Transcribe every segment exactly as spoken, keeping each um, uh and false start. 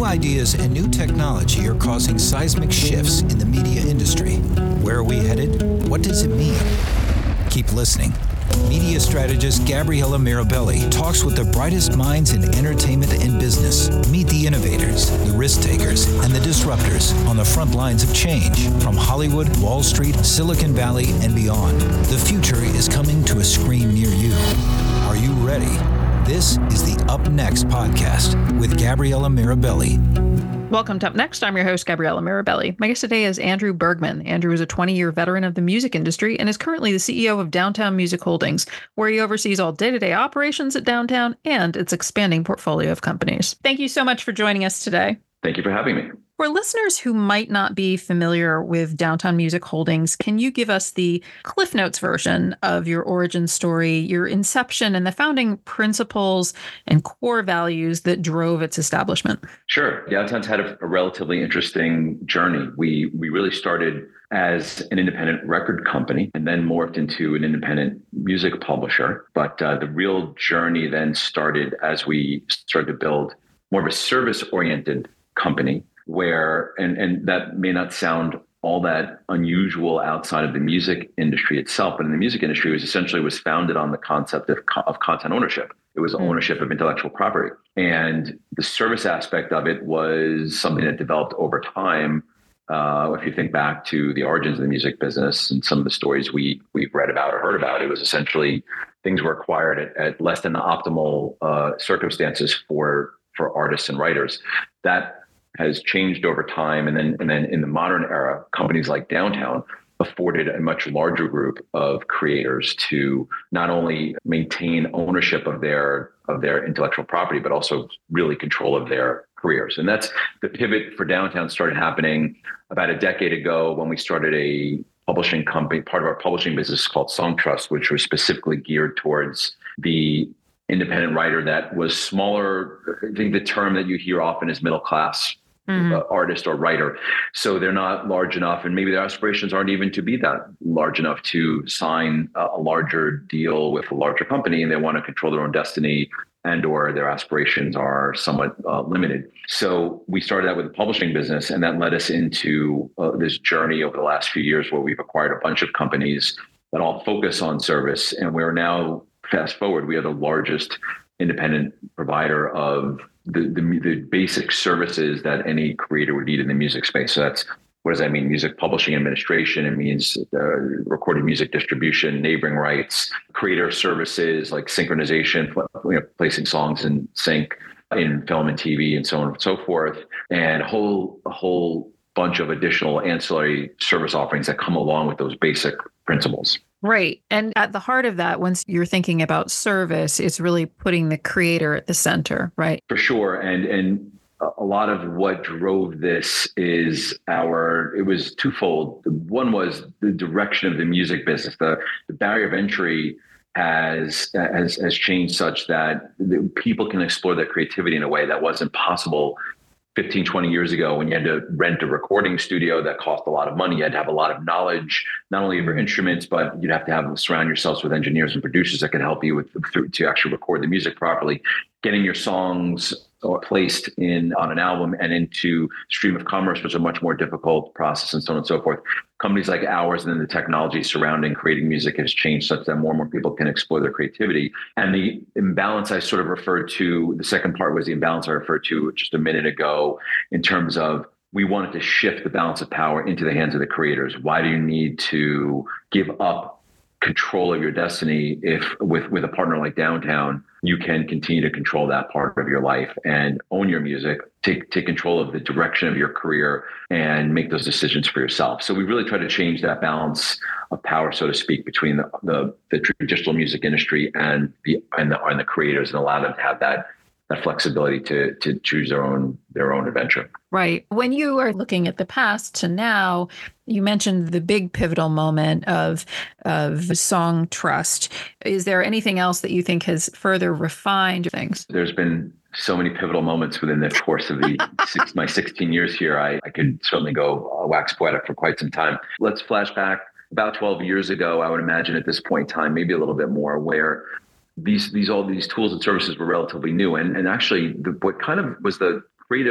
ideas and new technology are causing seismic shifts in the media industry. Where are we headed? What does it mean? Keep listening. Media strategist Gabriella Mirabelli talks with the brightest minds in entertainment and business. Meet the innovators, the risk takers, and the disruptors on the front lines of change from Hollywood, Wall Street, Silicon Valley, and beyond. The future is coming to a screen near you. Are you ready? This is the Up Next podcast with Gabriella Mirabelli. Welcome to Up Next. I'm your host, Gabriella Mirabelli. My guest today is Andrew Bergman. Andrew is a twenty-year veteran of the music industry and is currently the C E O of Downtown Music Holdings, where he oversees all day-to-day operations at Downtown and its expanding portfolio of companies. Thank you so much for joining us today. Thank you for having me. For listeners who might not be familiar with Downtown Music Holdings, can you give us the Cliff Notes version of your origin story, your inception, and the founding principles and core values that drove its establishment? Sure. Downtown's had a, a relatively interesting journey. We we really started as an independent record company and then morphed into an independent music publisher. But uh, the real journey then started as we started to build more of a service-oriented company where, and, and that may not sound all that unusual outside of the music industry itself, but in the music industry, it was essentially was founded on the concept of, of content ownership. It was ownership of intellectual property. And the service aspect of it was something that developed over time. Uh, if you think back to the origins of the music business and some of the stories we, we've read about or heard about, it was essentially things were acquired at, at less than the optimal uh, circumstances for, for artists and writers. That has changed over time. And then, and then in the modern era, companies like Downtown afforded a much larger group of creators to not only maintain ownership of their, of their intellectual property, but also really control of their careers. And that's the pivot for Downtown started happening about a decade ago when we started a publishing company, part of our publishing business called Songtrust, which was specifically geared towards the independent writer that was smaller. I think the term that you hear often is middle class. Mm-hmm. Uh, artist or writer. So they're not large enough, and maybe their aspirations aren't even to be that large enough to sign a, a larger deal with a larger company, and they want to control their own destiny and or their aspirations are somewhat uh, limited. So we started out with a publishing business, and that led us into uh, this journey over the last few years where we've acquired a bunch of companies that all focus on service. And we're now, fast forward, we are the largest independent provider of the, the the basic services that any creator would need in the music space. So that's, what does that mean? Music publishing administration. It means uh, recorded music distribution, neighboring rights, creator services like synchronization, you know, placing songs in sync in film and T V and so on and so forth, and a whole, a whole bunch of additional ancillary service offerings that come along with those basic principles. Right. And at the heart of that, once you're thinking about service, it's really putting the creator at the center, right? For sure. And and a lot of what drove this is our, it was twofold. One was the direction of the music business. The, the barrier of entry has, has, has changed such that people can explore their creativity in a way that wasn't possible fifteen, twenty years ago, when you had to rent a recording studio that cost a lot of money. You had to have a lot of knowledge, not only of your instruments, but you'd have to have surround yourselves with engineers and producers that can help you with through, to actually record the music properly. Getting your songs placed in on an album and into stream of commerce was a much more difficult process, and so on and so forth. Companies like ours and then the technology surrounding creating music has changed such that more and more people can explore their creativity. And the imbalance I sort of referred to, the second part was the imbalance I referred to just a minute ago in terms of we wanted to shift the balance of power into the hands of the creators. Why do you need to give up control of your destiny if with, with a partner like Downtown, you can continue to control that part of your life and own your music, take take control of the direction of your career and make those decisions for yourself. So we really try to change that balance of power, so to speak, between the the, the traditional music industry and the and the and the creators, and allow them to have that that flexibility to to choose their own their own adventure. Right. When you are looking at the past to now, you mentioned the big pivotal moment of of Songtrust. Is there anything else that you think has further refined things? There's been so many pivotal moments within the course of the six, my sixteen years here. I, I could certainly go uh, wax poetic for quite some time. Let's flash back about twelve years ago. I would imagine at this point in time, maybe a little bit more, where these these all these tools and services were relatively new, and and actually the, what kind of was the creative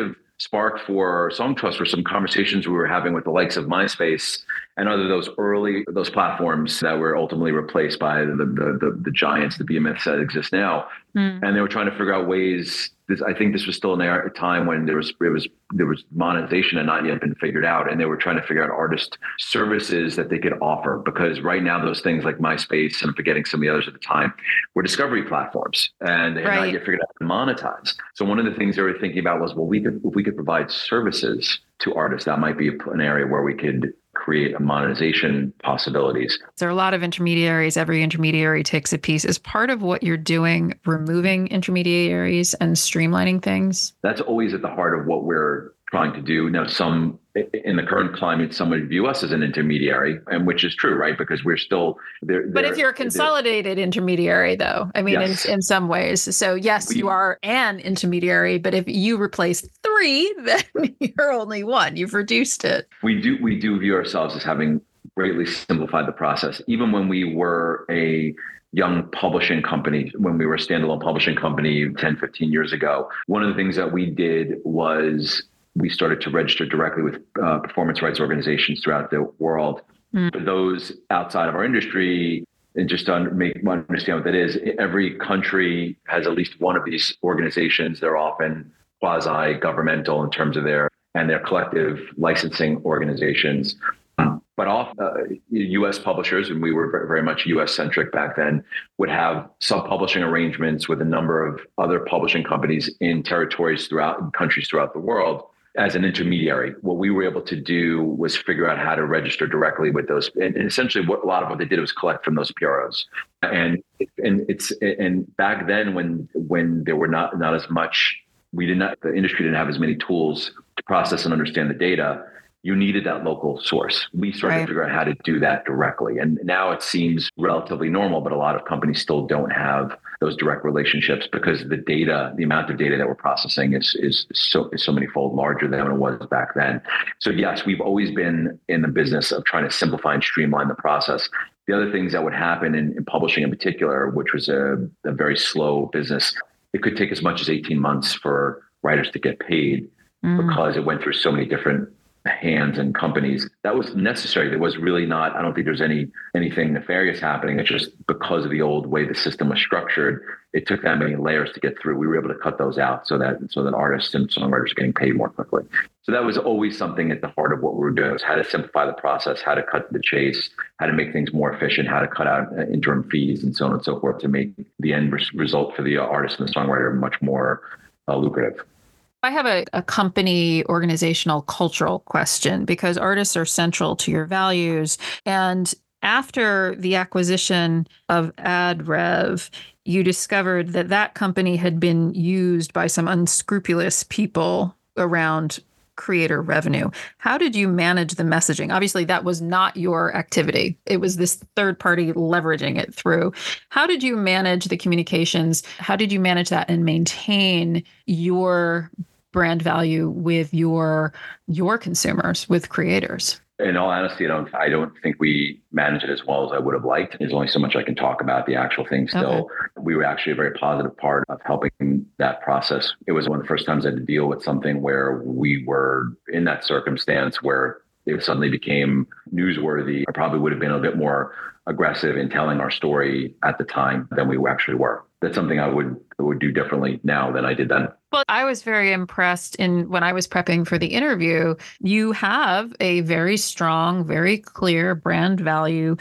spark for Song Trust were some conversations we were having with the likes of MySpace and other those early those platforms that were ultimately replaced by the the, the, the giants, the behemoths that exist now. Mm. And they were trying to figure out ways. This, I think this was still in a time when there was it was there was monetization had not yet been figured out, and they were trying to figure out artist services that they could offer. Because right now, those things like MySpace, and I'm forgetting some of the others at the time, were discovery platforms, and they had right. not yet figured out how to monetize. So one of the things they were thinking about was, well, we could if we could provide services to artists, that might be an area where we could create a monetization possibilities. There are a lot of intermediaries. Every intermediary takes a piece. Is part of what you're doing removing intermediaries and streamlining things? That's always at the heart of what we're trying to do. Now, some in the current climate, some would view us as an intermediary, and which is true, right? Because we're still there. But if you're a consolidated intermediary, though, I mean, yes. in, in some ways. So yes, we, you are an intermediary, but if you replace three, then you're only one. You've reduced it. We do we do view ourselves as having greatly simplified the process. Even when we were a young publishing company, when we were a standalone publishing company ten, fifteen years ago, one of the things that we did was we started to register directly with uh, performance rights organizations throughout the world. Mm. For those outside of our industry, and just to make understand what that is, every country has at least one of these organizations. They're often quasi-governmental in terms of their and their collective licensing organizations. But off, uh, U S publishers, and we were very, very much U S centric back then, would have sub-publishing arrangements with a number of other publishing companies in territories throughout countries throughout the world. As an intermediary, what we were able to do was figure out how to register directly with those. And essentially what a lot of what they did was collect from those P R Os. And and it's and back then when when there were not not as much, we did not the industry didn't have as many tools to process and understand the data. You needed that local source. We started right. to figure out how to do that directly. And now it seems relatively normal, but a lot of companies still don't have those direct relationships because the data, the amount of data that we're processing is is so is so many fold larger than it was back then. So yes, we've always been in the business of trying to simplify and streamline the process. The other things that would happen in, in publishing in particular, which was a, a very slow business, it could take as much as eighteen months for writers to get paid mm. because it went through so many different hands and companies. That was necessary. There was really not, I don't think there's any anything nefarious happening. It's just because of the old way the system was structured, it took that many layers to get through. We were able to cut those out so that so that artists and songwriters are getting paid more quickly. So that was always something at the heart of what we were doing, was how to simplify the process, how to cut the chase, how to make things more efficient, how to cut out interim fees and so on and so forth to make the end res- result for the artist and the songwriter much more uh, lucrative. I have a, a company organizational cultural question, because artists are central to your values. And after the acquisition of AdRev, you discovered that that company had been used by some unscrupulous people around creator revenue. How did you manage the messaging? Obviously, that was not your activity. It was this third party leveraging it through. How did you manage the communications? How did you manage that and maintain your brand value with your your consumers, with creators? In all honesty, I don't, I don't think we managed it as well as I would have liked. There's only so much I can talk about the actual thing still. Okay. We were actually a very positive part of helping that process. It was one of the first times I had to deal with something where we were in that circumstance where it suddenly became newsworthy. I probably would have been a bit more aggressive in telling our story at the time than we actually were. That's something I would I would do differently now than I did then. Well, I was very impressed in when I was prepping for the interview. You have a very strong, very clear brand value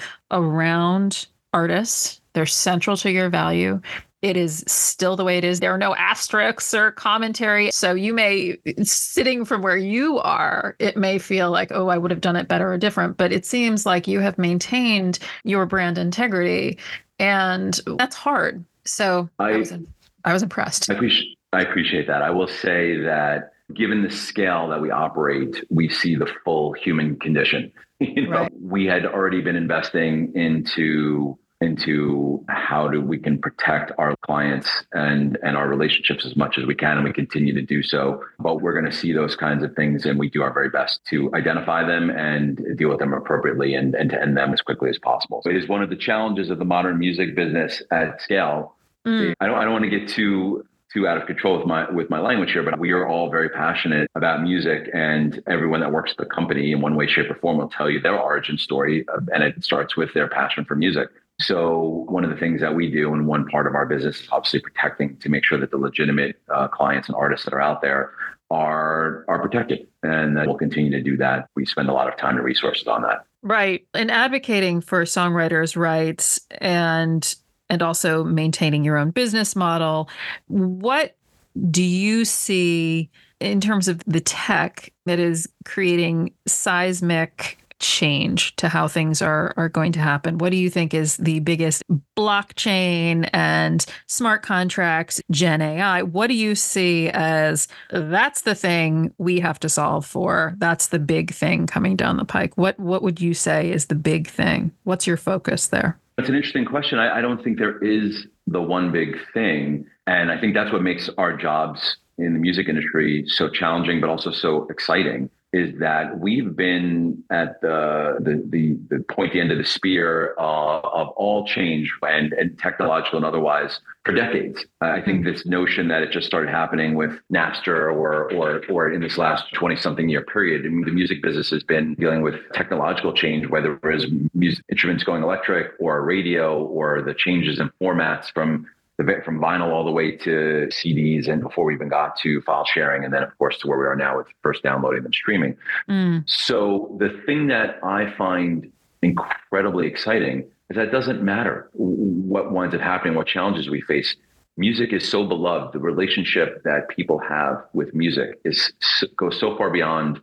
around artists. They're central to your value. It is still the way it is. There are no asterisks or commentary. So you may, sitting from where you are, it may feel like, oh, I would have done it better or different. But it seems like you have maintained your brand integrity. And that's hard. So I, I, was, I was impressed. I appreciate, I appreciate that. I will say that given the scale that we operate, we see the full human condition. You know, right. We had already been investing into into how do we can protect our clients and, and our relationships as much as we can, and we continue to do so. But we're going to see those kinds of things, and we do our very best to identify them and deal with them appropriately and, and to end them as quickly as possible. So it is one of the challenges of the modern music business at scale. Mm. I don't I don't want to get too too out of control with my with my language here, but we are all very passionate about music, and everyone that works at the company in one way, shape, or form will tell you their origin story, and it starts with their passion for music. So one of the things that we do, and one part of our business is obviously protecting to make sure that the legitimate uh, clients and artists that are out there are are protected, and we'll continue to do that. We spend a lot of time and resources on that. Right. And advocating for songwriters' rights and and also maintaining your own business model. What do you see in terms of the tech that is creating seismic change to how things are are going to happen? What do you think is the biggest blockchain and smart contracts, Gen A I? What do you see as that's the thing we have to solve for? That's the big thing coming down the pike. What what would you say is the big thing? What's your focus there? That's an interesting question. I, I don't think there is the one big thing. And I think that's what makes our jobs in the music industry so challenging, but also so exciting, is that we've been at the the the, the point, the end of the spear uh, of all change and, and technological and otherwise for decades. I think this notion that it just started happening with Napster or or or in this last twenty-something year period, I mean, the music business has been dealing with technological change, whether it was music instruments going electric or radio or the changes in formats from from vinyl all the way to C Ds, and before we even got to file sharing, and then of course to where we are now with first downloading and streaming. Mm. So the thing that I find incredibly exciting is that it doesn't matter what winds up happening, what challenges we face. Music is so beloved. The relationship that people have with music is goes so far beyond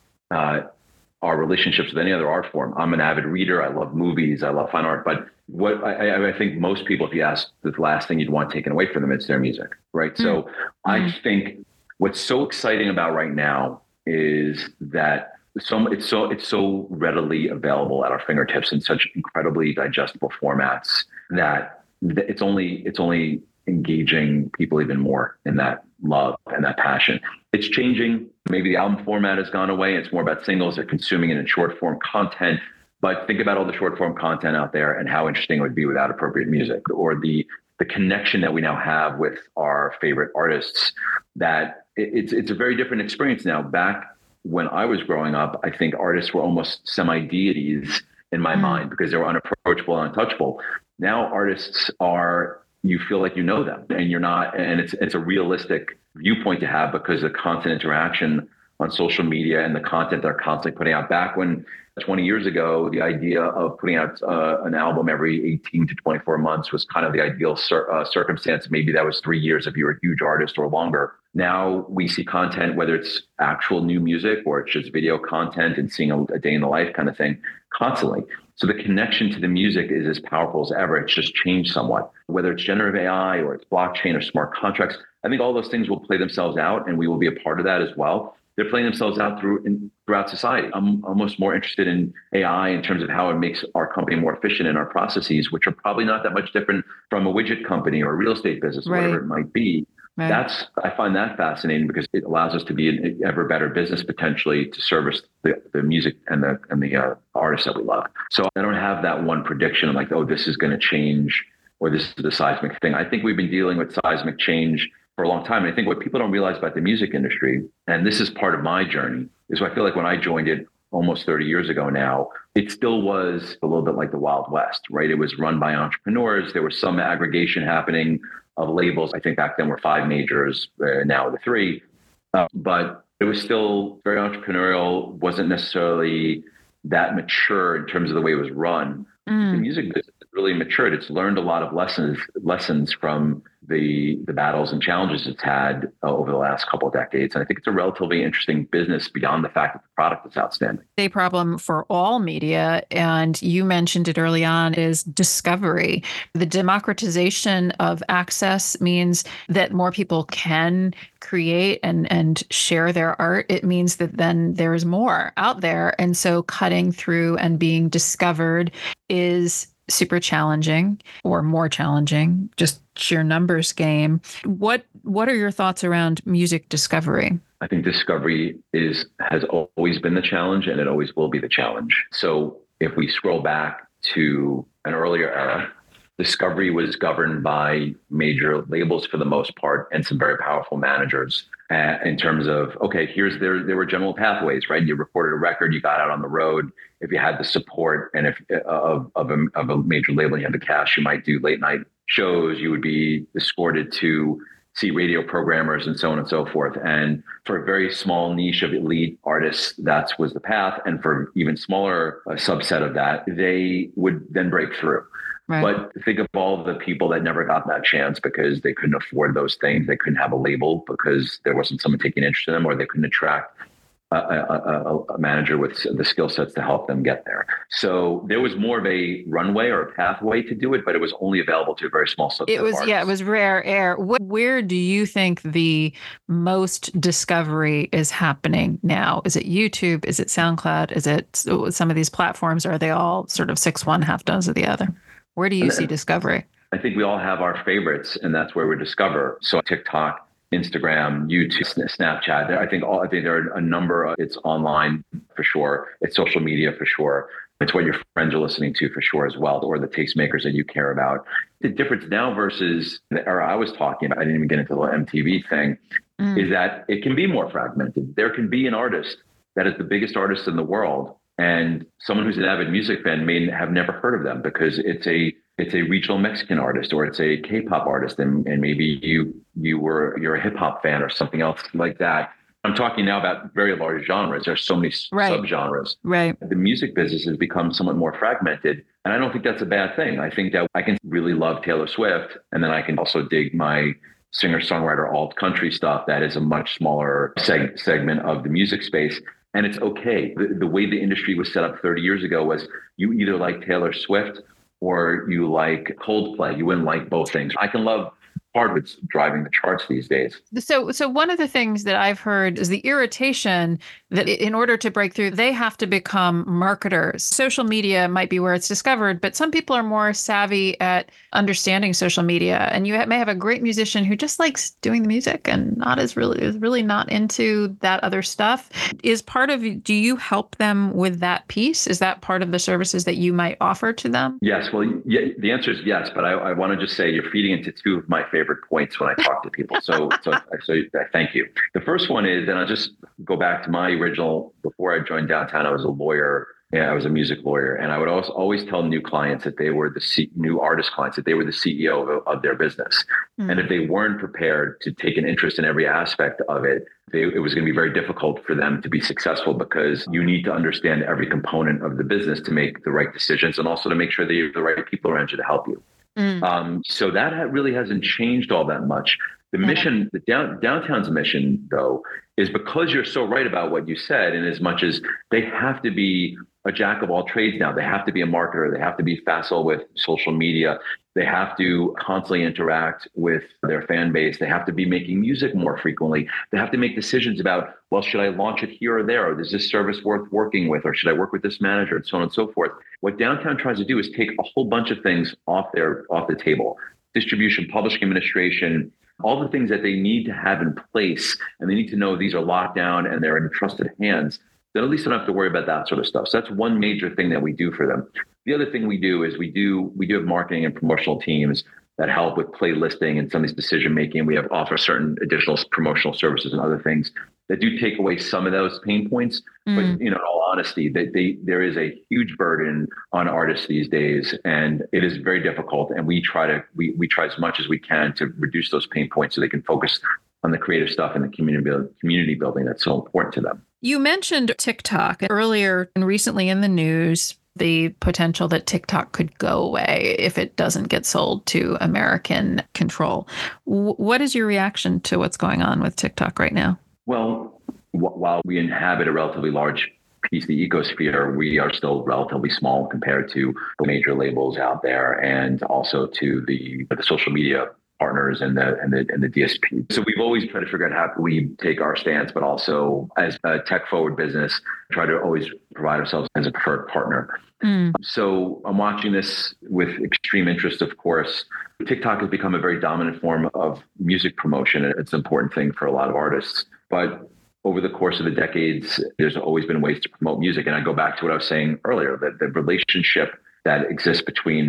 uh, our relationships with any other art form. I'm an avid reader. I love movies. I love fine art, but What I, I think most people, if you ask the last thing you'd want taken away from them, it's their music, right? Mm. So I think what's so exciting about right now is that so it's so it's so readily available at our fingertips in such incredibly digestible formats that it's only it's only engaging people even more in that love and that passion. It's changing. Maybe the album format has gone away. It's more about singles. They're consuming it in short form content. But think about all the short form content out there and how interesting it would be without appropriate music, or the the connection that we now have with our favorite artists, that it, it's it's a very different experience now. Back when I was growing up, I think artists were almost semi-deities in my mm. mind because they were unapproachable and untouchable. Now artists are, you feel like you know them, and you're not, and it's it's a realistic viewpoint to have because of the constant interaction on social media and the content they're constantly putting out. Back when twenty years ago, the idea of putting out uh, an album every eighteen to twenty-four months was kind of the ideal cir- uh, circumstance. Maybe that was three years if you were a huge artist or longer. Now we see content, whether it's actual new music or it's just video content and seeing a, a day in the life kind of thing, constantly. So the connection to the music is as powerful as ever. It's just changed somewhat, whether it's generative A I or it's blockchain or smart contracts. I think all those things will play themselves out, and we will be a part of that as well. They're playing themselves out through in, throughout society. I'm almost more interested in A I in terms of how it makes our company more efficient in our processes, which are probably not that much different from a widget company or a real estate business, right. whatever it might be. Right. That's I find that fascinating because it allows us to be an ever better business potentially to service the, the music and the and the uh, artists that we love. So I don't have that one prediction like, oh, this is going to change or this is the seismic thing. I think we've been dealing with seismic change for a long time. And I think what people don't realize about the music industry, and this is part of my journey, is I feel like when I joined it almost thirty years ago now, it still was a little bit like the Wild West, right? It was run by entrepreneurs. There was some aggregation happening of labels. I think back then were five majors, uh, now the three. Uh, but it was still very entrepreneurial, wasn't necessarily that mature in terms of the way it was run. Mm. The music business really matured. It's learned a lot of lessons lessons from the the battles and challenges it's had uh, over the last couple of decades. And I think it's a relatively interesting business beyond the fact that the product is outstanding. A problem for all media, and you mentioned it early on, is discovery. The democratization of access means that more people can create and, and share their art. It means that then there is more out there. And so cutting through and being discovered is super challenging, or more challenging, just sheer numbers game. What what are your thoughts around music discovery? I think discovery is has always been the challenge, and it always will be the challenge. So if we scroll back to an earlier era, discovery was governed by major labels for the most part and some very powerful managers uh, in terms of, okay, here's there, there were general pathways, right? You recorded a record, you got out on the road. If you had the support and if of, of, a, of a major label and you had the cash, you might do late night shows, you would be escorted to see radio programmers and so on and so forth. And for a very small niche of elite artists, that was the path. And for even smaller uh, subset of that, they would then break through. Right. But think of all the people that never got that chance because they couldn't afford those things. They couldn't have a label because there wasn't someone taking interest in them, or they couldn't attract a, a, a manager with the skill sets to help them get there. So there was more of a runway or a pathway to do it, but it was only available to a very small subset. It was, of yeah, it was rare air. What, where do you think the most discovery is happening now? Is it YouTube? Is it SoundCloud? Is it some of these platforms? Or are they all sort of six one, half dozen of the other? Where do you and see discovery? I think we all have our favorites, and that's where we discover. So TikTok, Instagram, YouTube, Snapchat. I think all, I think there are a number of, it's online for sure. It's social media for sure. It's what your friends are listening to for sure as well, or the tastemakers that you care about. The difference now versus the era I was talking about, I didn't even get into the M T V thing, mm. is that it can be more fragmented. There can be an artist that is the biggest artist in the world, and someone who's an avid music fan may have never heard of them because it's a it's a regional Mexican artist or it's a K-pop artist, and, and maybe you you were you're a hip hop fan or something else like that. I'm talking now about very large genres. There's so many right. subgenres. Right. The music business has become somewhat more fragmented, and I don't think that's a bad thing. I think that I can really love Taylor Swift, and then I can also dig my singer-songwriter alt country stuff. That is a much smaller seg- segment of the music space. And it's okay. The, the way the industry was set up thirty years ago was you either like Taylor Swift or you like Coldplay. You wouldn't like both things. I can love hardwoods driving the charts these days. So, so one of the things that I've heard is the irritation that in order to break through, they have to become marketers. Social media might be where it's discovered, but some people are more savvy at understanding social media. And you may have a great musician who just likes doing the music and not as really is really not into that other stuff. Is part of, do you help them with that piece? Is that part of the services that you might offer to them? Yes. Well, yeah, the answer is yes. But I, I want to just say you're feeding into two of my favorite points when I talk to people. So, so, so thank you. The first one is, and I'll just go back to my original, before I joined Downtown, I was a lawyer. Yeah, I was a music lawyer. And I would also always tell new clients that they were the C, new artist clients, that they were the C E O of, of their business. Mm. And if they weren't prepared to take an interest in every aspect of it, they, it was going to be very difficult for them to be successful, because you need to understand every component of the business to make the right decisions and also to make sure that you have the right people around you to help you. Mm. Um, so that really hasn't changed all that much. The mission, the down, Downtown's mission, though, is because you're so right about what you said, in as much as they have to be a jack of all trades now. They have to be a marketer. They have to be facile with social media. They have to constantly interact with their fan base. They have to be making music more frequently. They have to make decisions about, well, should I launch it here or there? Or is this service worth working with? Or should I work with this manager? And so on and so forth. What Downtown tries to do is take a whole bunch of things off their off the table. Distribution, publishing administration, all the things that they need to have in place. And they need to know these are locked down and they're in trusted hands. Then at least they don't have to worry about that sort of stuff. So that's one major thing that we do for them. The other thing we do is we do we do have marketing and promotional teams that help with playlisting and some of these decision making. We have offer certain additional promotional services and other things that do take away some of those pain points. Mm. But you know, in all honesty, they, they, there is a huge burden on artists these days, and it is very difficult. And we try to we we try as much as we can to reduce those pain points so they can focus on the creative stuff and the community community building that's so important to them. You mentioned TikTok earlier and recently in the news, the potential that TikTok could go away if it doesn't get sold to American control. W- what is your reaction to what's going on with TikTok right now? Well, w- while we inhabit a relatively large piece of the ecosphere, we are still relatively small compared to the major labels out there, and also to the, the social media partners and the and the and the D S P. So we've always tried to figure out how we take our stance, but also as a tech forward business, try to always provide ourselves as a preferred partner. Mm. So I'm watching this with extreme interest, of course. TikTok has become a very dominant form of music promotion. It's an important thing for a lot of artists. But over the course of the decades, there's always been ways to promote music. And I go back to what I was saying earlier, that the relationship that exists between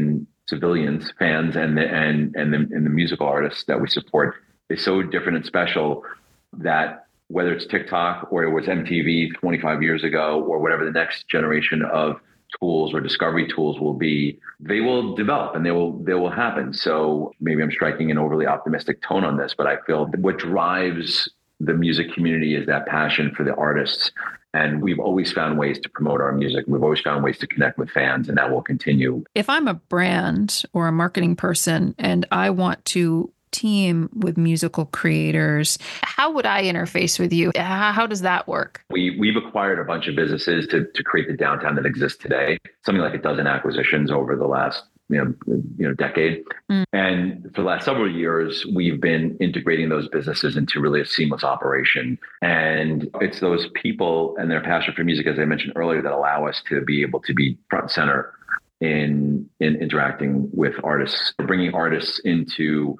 civilians, fans, and the, and and the, and the musical artists that we support is so different and special that whether it's TikTok or it was M T V twenty-five years ago or whatever the next generation of tools or discovery tools will be, they will develop and they will they will happen. So maybe I'm striking an overly optimistic tone on this, but I feel what drives the music community is that passion for the artists. And we've always found ways to promote our music. We've always found ways to connect with fans, and that will continue. If I'm a brand or a marketing person and I want to team with musical creators, how would I interface with you? How does that work? We, we've acquired a bunch of businesses to, to create the downtown that exists today, something like a dozen acquisitions over the last you know, you know, decade. Mm. And for the last several years, we've been integrating those businesses into really a seamless operation. And it's those people and their passion for music, as I mentioned earlier, that allow us to be able to be front and center in, in interacting with artists, bringing artists into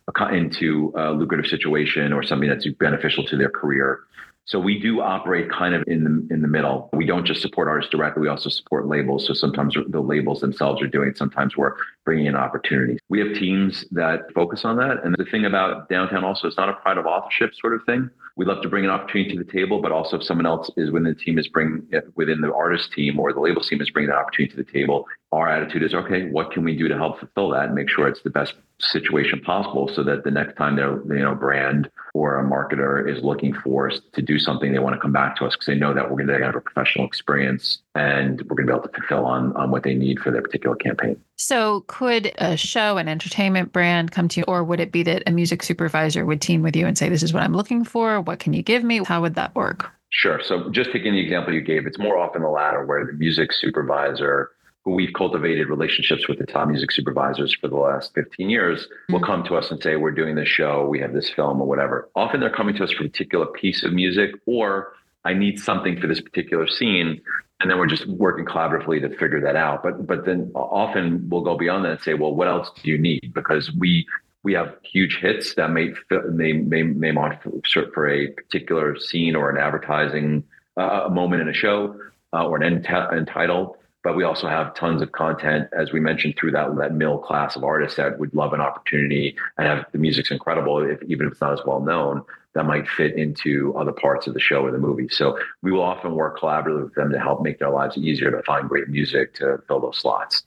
into a lucrative situation or something that's beneficial to their career. So we do operate kind of in the in the middle. We don't just support artists directly. We also support labels. So sometimes the labels themselves are doing it. Sometimes we're bringing in opportunities. We have teams that focus on that. And the thing about Downtown also, it's not a pride of authorship sort of thing. We love to bring an opportunity to the table, but also if someone else is within the team is bringing within the artist team or the label team is bringing that opportunity to the table, our attitude is, okay, what can we do to help fulfill that and make sure it's the best situation possible so that the next time their you know brand or a marketer is looking for us to do something, they want to come back to us because they know that we're going to have a professional experience and we're going to be able to fulfill on, on what they need for their particular campaign. So could a show, an entertainment brand come to you, or would it be that a music supervisor would team with you and say, this is what I'm looking for? What can you give me? How would that work? Sure. So just taking the example you gave, it's more often the latter where the music supervisor, who we've cultivated relationships with the top music supervisors for the last fifteen years, mm-hmm. will come to us and say, we're doing this show, we have this film or whatever. Often they're coming to us for a particular piece of music, or I need something for this particular scene. And then we're just working collaboratively to figure that out. But but then often we'll go beyond that and say, well, what else do you need? Because we we have huge hits that may may may may want for a particular scene or an advertising uh, a moment in a show uh, or an end, t- end title. But we also have tons of content, as we mentioned, through that, that middle class of artists that would love an opportunity and have the music's incredible, if, even if it's not as well known, that might fit into other parts of the show or the movie. So we will often work collaboratively with them to help make their lives easier to find great music to fill those slots.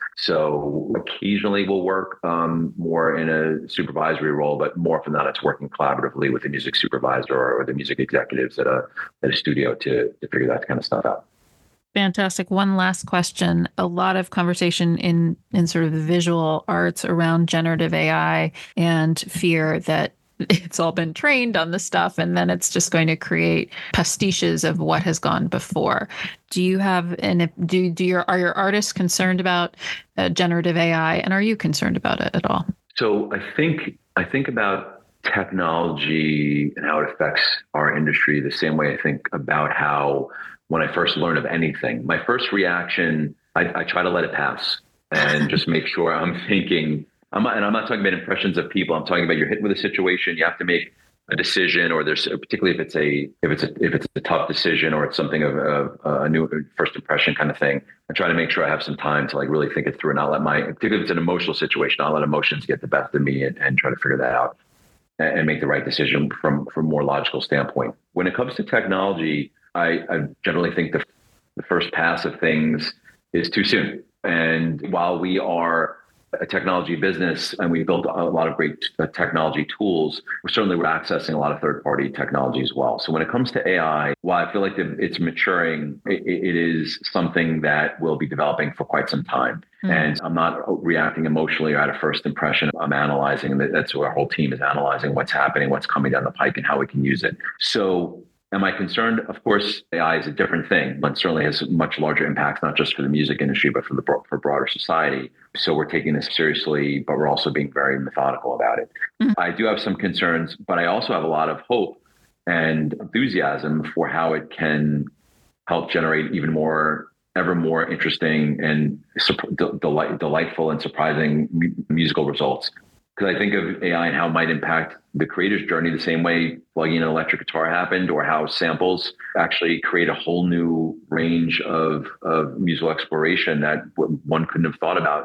So occasionally we'll work um, more in a supervisory role, but more often than not, it's working collaboratively with the music supervisor or the music executives at a, at a studio to, to figure that kind of stuff out. Fantastic. One last question. A lot of conversation in, in sort of the visual arts around generative A I and fear that it's all been trained on this stuff and then it's just going to create pastiches of what has gone before. Do you have, and do, do your, are your artists concerned about uh, generative A I, and are you concerned about it at all? So I think, I think about technology and how it affects our industry the same way I think about how when I first learned of anything, my first reaction, I, I try to let it pass and just make sure I'm thinking, I'm not, and I'm not talking about impressions of people. I'm talking about you're hit with a situation. You have to make a decision, or there's particularly if it's a if it's a if it's a tough decision, or it's something of a, a new first impression kind of thing. I try to make sure I have some time to like really think it through and not let my, particularly if it's an emotional situation, not let emotions get the best of me and, and try to figure that out and, and make the right decision from from a more logical standpoint. When it comes to technology, I, I generally think the, the first pass of things is too soon. And while we are a technology business and we built a lot of great uh, technology tools, we're certainly we're accessing a lot of third-party technology as well. So when it comes to A I, while I feel like it's maturing, it, it is something that will be developing for quite some time. Mm. And I'm not reacting emotionally or at a first impression. I'm analyzing, and that's what our whole team is analyzing what's happening, what's coming down the pike, and how we can use it. So am I concerned? Of course, A I is a different thing, but certainly has much larger impacts, not just for the music industry, but for the for broader society. So we're taking this seriously, but we're also being very methodical about it. Mm-hmm. I do have some concerns, but I also have a lot of hope and enthusiasm for how it can help generate even more, ever more interesting and delight, delightful and surprising mu- musical results. Because I think of A I and how it might impact the creator's journey the same way plugging in an electric guitar happened, or how samples actually create a whole new range of, of musical exploration that one couldn't have thought about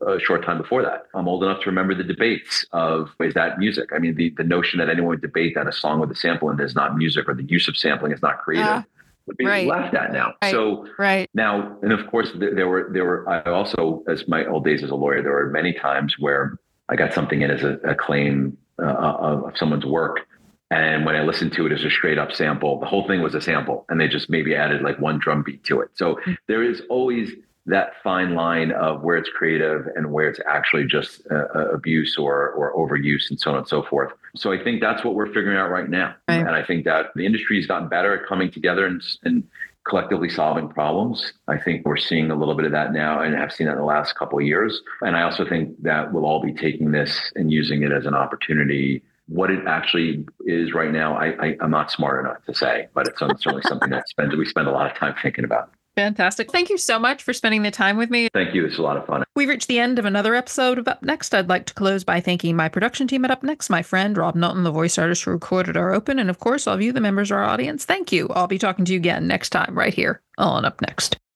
a short time before that. I'm old enough to remember the debates of, is that music? I mean, the, the notion that anyone would debate that a song with a sample in it is not music, or the use of sampling is not creative, uh, would be right. laughed at now. Right. So right. now, and of course, there, there were, there were, I also, as my old days as a lawyer, there were many times where I got something in as a, a claim uh, of, of someone's work. And when I listened to it as a straight up sample, the whole thing was a sample, and they just maybe added like one drum beat to it. So there is always that fine line of where it's creative and where it's actually just uh, abuse or or overuse and so on and so forth. So I think that's what we're figuring out right now. Right. And I think that the industry has gotten better at coming together and, and collectively solving problems. I think we're seeing a little bit of that now, and have seen that in the last couple of years. And I also think that we'll all be taking this and using it as an opportunity. What it actually is right now, I, I, I'm not smart enough to say, but it's certainly something that spend, we spend a lot of time thinking about. Fantastic. Thank you so much for spending the time with me. Thank you. It's a lot of fun. We've reached the end of another episode of Up Next. I'd like to close by thanking my production team at Up Next, my friend Rob Knowlton, the voice artist who recorded our open, and of course, all of you, the members of our audience. Thank you. I'll be talking to you again next time right here on Up Next.